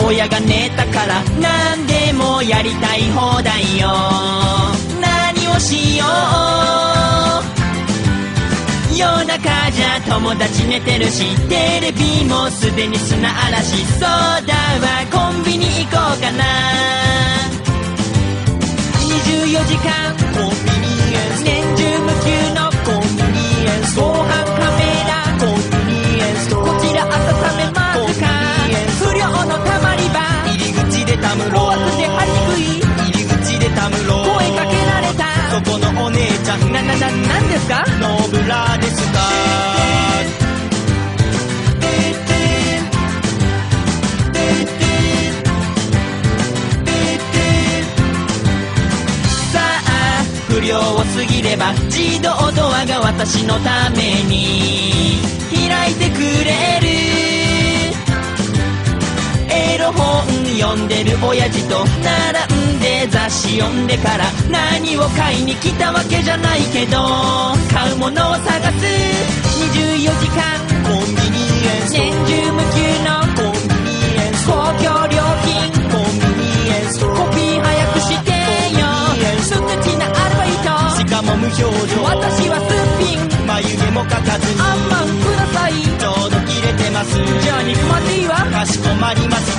親が寝たから何でもやりたい放題よ。何をしよう、夜中じゃ友達寝てるし、テレビもすでに砂嵐。そうだわ、コンビニ行こうかな。24時間コンビニエンス、年中無休のコンビニエンス、防犯カメラコンビニエンス、こちら温めますか。不良のたまり場、入り口でたむろ、怖くて張りにくい入り口でたむろ、声かけられたそこのお姉ちゃん、なんですか、ノーブラですか。不良を過ぎれば自動ドアが私のために開いてくれる。エロ本読んでる親父と並んで雑誌読んでから、何を買いに来たわけじゃないけど買うものを探す。24時間コンビニエンス、年中無休のコンビニエンス、公共料金コンビニエンス、コピー早くしてよ、無口なアルバイト、しかも無表情、私はすっぴん、眉毛も描かずにあんまんください、ちょうど切れてます、じゃあ肉まんでいいわ、かしこまりました。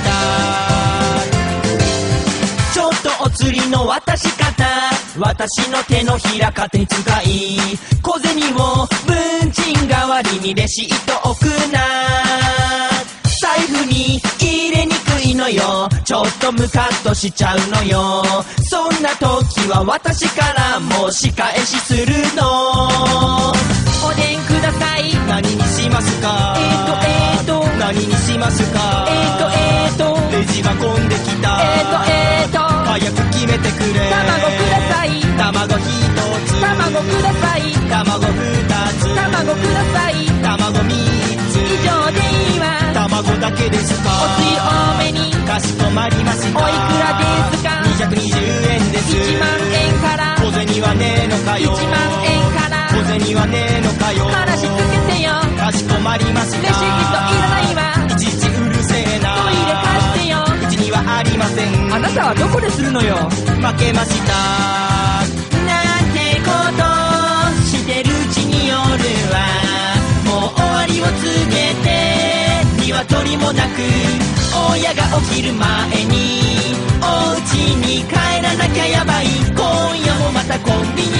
ちょっとお釣りの渡し方、私の手のひら勝手に使い、小銭を文鎮代わりにレシート置くな。財布に入れにくいのよ、ちょっとムカッとしちゃうのよ。そんな時は私からも仕返しするの。おでんください、何にしますか。何にしますか。レジが混んできた。早く決めてくれ。卵ください。卵一つ。卵ください。卵二つ。卵ください。卵三つ。以上でいいわ。卵だけですか。おつゆ多めに。かしこまりました。おいくらですか。220円です。1万円から。小銭はねえのかよ。1万円から。小銭はねえのかよ。話つけてよ。かしこまりました。レシートいらないわ。いちいちうるせえな。トイレ貸してよ。うちにはありません。あなたはどこでするのよ。負けました。なんてことしてるうちに夜はもう終わりを告げて、鶏もなく親が起きる前にお家に帰らなきゃやばい。今夜もまたコンビニ